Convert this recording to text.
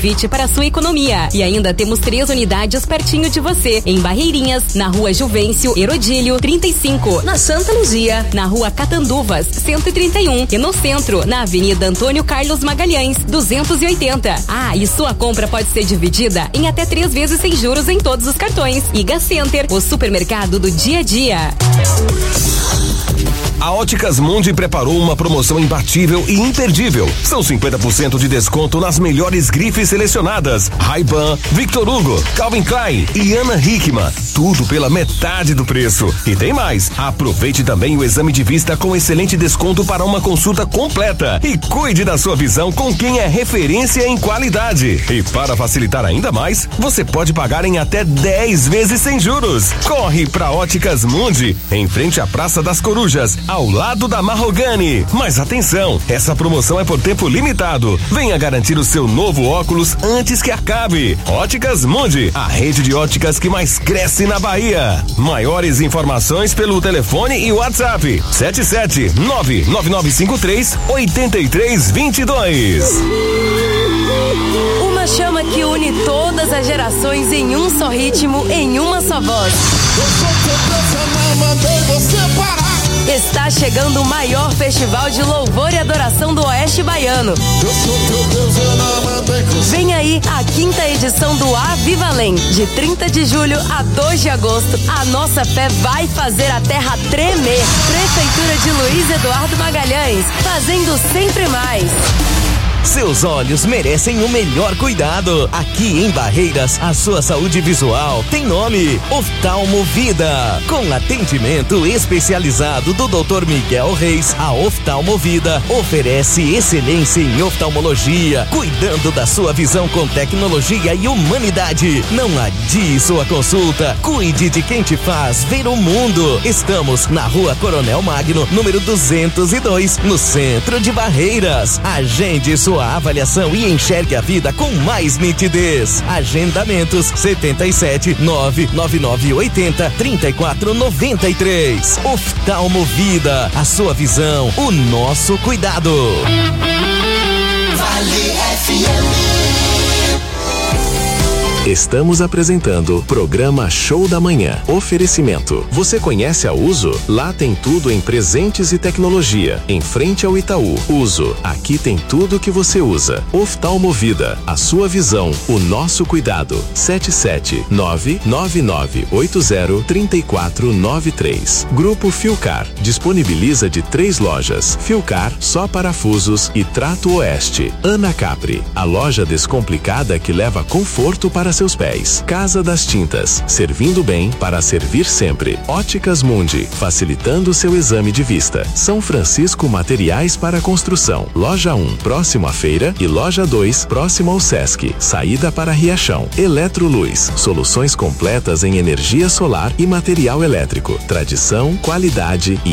convite para a sua economia. E ainda temos 3 unidades pertinho de você, em Barreirinhas, na Rua Juvencio Herodílio 35, na Santa Luzia, na Rua Catanduvas 131 e no centro, na Avenida Antônio Carlos Magalhães 280. Ah, e sua compra pode ser dividida em até 3 vezes sem juros em todos os cartões. Iga Center, o supermercado do dia a dia. A Óticas Mundi preparou uma promoção imbatível e imperdível. São 50% de desconto nas melhores grifes selecionadas: Ray-Ban, Victor Hugo, Calvin Klein e Ana Hickman. Tudo pela metade do preço. E tem mais. Aproveite também o exame de vista com excelente desconto para uma consulta completa. E cuide da sua visão com quem é referência em qualidade. E para facilitar ainda mais, você pode pagar em até 10 vezes sem juros. Corre pra Óticas Mundi, em frente à Praça das Corujas, ao lado da Marrogani. Mas atenção, essa promoção é por tempo limitado. Venha garantir o seu novo óculos antes que acabe. Óticas Mundi, a rede de óticas que mais cresce na Bahia. Maiores informações pelo telefone e WhatsApp: 77-99953-8322. Uma chama que une todas as gerações em um só ritmo, em uma só voz. Eu sou teu Deus, eu não mandei você parar. Está chegando o maior festival de louvor e adoração do Oeste Baiano. Eu sou teu Deus, eu não mandei você. Vem aí a 5ª edição do Avivalém, de 30 de julho a 2 de agosto. A nossa fé vai fazer a terra tremer. Prefeitura de Luiz Eduardo Magalhães, fazendo sempre mais. Seus olhos merecem o melhor cuidado. Aqui em Barreiras, a sua saúde visual tem nome: Oftalmo Vida. Com atendimento especializado do Dr. Miguel Reis, a Oftalmo Vida oferece excelência em oftalmologia, cuidando da sua visão com tecnologia e humanidade. Não adie sua consulta. Cuide de quem te faz ver o mundo. Estamos na Rua Coronel Magno, número 202, no centro de Barreiras. Agende sua avaliação e enxergue a vida com mais nitidez. Agendamentos 77-99980-3493. Oftalmo Vida, a sua visão, o nosso cuidado. Vale FM. Estamos apresentando Programa Show da Manhã. Oferecimento. Você conhece a Uso? Lá tem tudo em presentes e tecnologia. Em frente ao Itaú. Uso. Aqui tem tudo que você usa. Oftalmo Vida. A sua visão, o nosso cuidado. 77-99980-3493. Grupo Filcar. Disponibiliza de 3 lojas. Filcar, só parafusos e Trato Oeste. Ana Capri. A loja descomplicada que leva conforto para seus pés. Casa das Tintas, servindo bem para servir sempre. Óticas Mundi, facilitando seu exame de vista. São Francisco Materiais para Construção. Loja 1, próximo à feira, e Loja 2, próximo ao Sesc. Saída para Riachão. Eletroluz, soluções completas em energia solar e material elétrico. Tradição, qualidade e